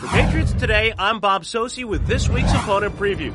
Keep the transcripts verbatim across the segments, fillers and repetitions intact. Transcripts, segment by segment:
For Patriots Today, I'm Bob Sosi with this week's opponent preview.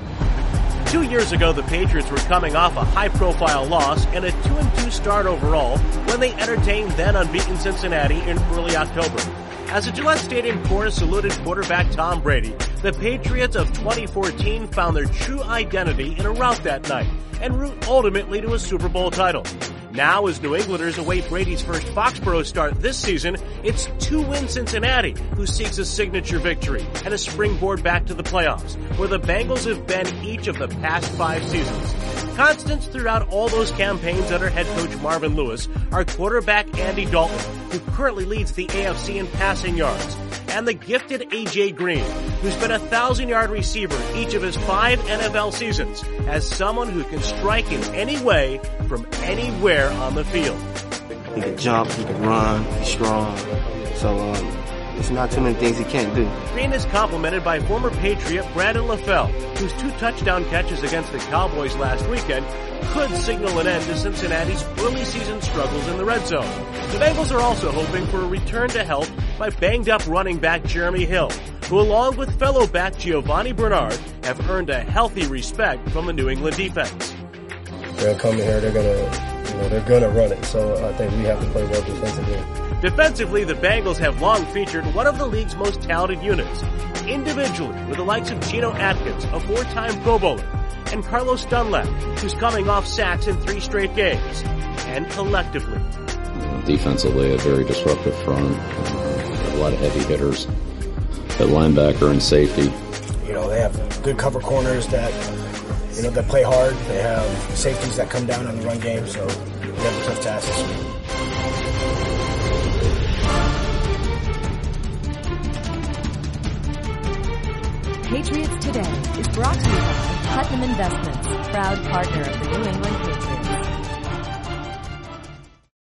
Two years ago, the Patriots were coming off a high-profile loss and a two and two start overall when they entertained then-unbeaten Cincinnati in early October. As the Gillette Stadium chorus saluted quarterback Tom Brady, the Patriots of twenty fourteen found their true identity in a rout that night, en route ultimately to a Super Bowl title. Now, as New Englanders await Brady's first Foxborough start this season, it's two-win Cincinnati who seeks a signature victory and a springboard back to the playoffs, where the Bengals have been each of the past five seasons. Constants throughout all those campaigns under head coach Marvin Lewis are quarterback Andy Dalton, who currently leads the A F C in passing yards, and the gifted A J Green, who's been a thousand-yard receiver each of his five N F L seasons, as someone who can strike in any way from anywhere on the field. He can jump, he can run, he's strong, so um, there's not too many things he can't do. Green is complemented by former Patriot Brandon LaFell, whose two touchdown catches against the Cowboys last weekend could signal an end to Cincinnati's early season struggles in the red zone. The Bengals are also hoping for a return to health by banged-up running back Jeremy Hill, who along with fellow back Giovanni Bernard have earned a healthy respect from the New England defense. They're coming here, they're gonna, you know, they're gonna run it, so I think we have to play well defensively. Defensively, the Bengals have long featured one of the league's most talented units, individually with the likes of Geno Atkins, a four-time Pro Bowler, and Carlos Dunlap, who's coming off sacks in three straight games, and collectively. Defensively, a very disruptive front, uh, a lot of heavy hitters at linebacker and safety. You know, they have good cover corners that, you know, that play hard. They have safeties that come down on the run game, so we have a tough task this week. Patriots Today is brought to you by Putnam Investments, proud partner of the New England Patriots.